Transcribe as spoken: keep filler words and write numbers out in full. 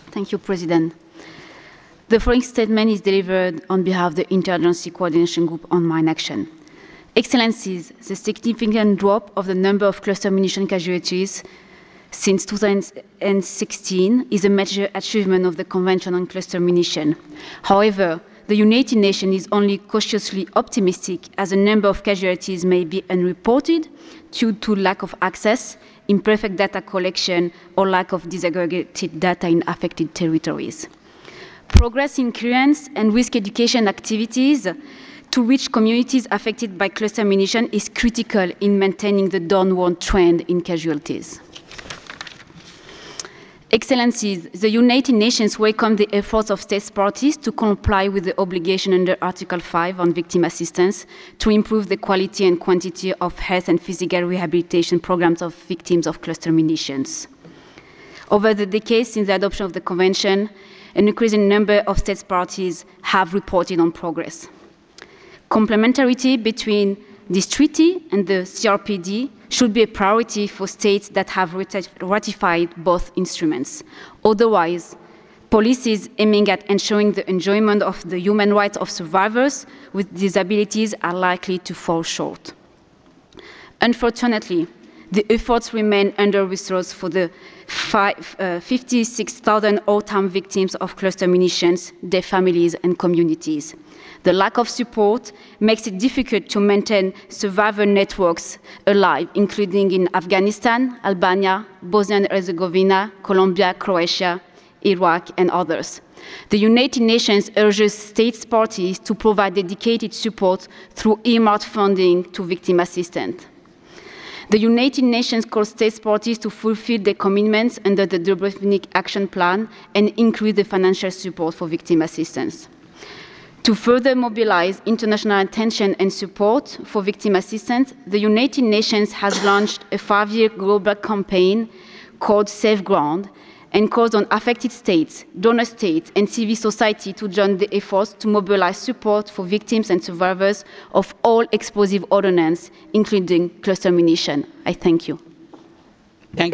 Thank you, President. The following statement is delivered on behalf of the Interagency Coordination Group on Mine Action. Excellencies, the significant drop of the number of cluster munition casualties since two thousand sixteen is a major achievement of the Convention on Cluster Munition. However, the United Nations is only cautiously optimistic as a number of casualties may be unreported due to lack of access, imperfect data collection, or lack of disaggregated data in affected territories. Progress in clearance and risk education activities to reach communities affected by cluster munition is critical in maintaining the downward trend in casualties. Excellencies, the United Nations welcomed the efforts of state parties to comply with the obligation under Article five on victim assistance to improve the quality and quantity of health and physical rehabilitation programs of victims of cluster munitions. Over the decades since the adoption of the Convention, an increasing number of state parties have reported on progress. Complementarity between this treaty and the C R P D should be a priority for states that have ratified both instruments. Otherwise, policies aiming at ensuring the enjoyment of the human rights of survivors with disabilities are likely to fall short. Unfortunately, the efforts remain under-resourced for the fifty-six thousand all-time victims of cluster munitions, their families and communities. The lack of support makes it difficult to maintain survivor networks alive, including in Afghanistan, Albania, Bosnia and Herzegovina, Colombia, Croatia, Iraq, and others. The United Nations urges state parties to provide dedicated support through earmarked funding to victim assistance. The United Nations calls state parties to fulfill their commitments under the Dubrovnik Action Plan and increase the financial support for victim assistance. To further mobilize international attention and support for victim assistance, the United Nations has launched a five-year global campaign called Safe Ground and calls on affected states, donor states, and civil society to join the efforts to mobilize support for victims and survivors of all explosive ordnance, including cluster munition. I thank you.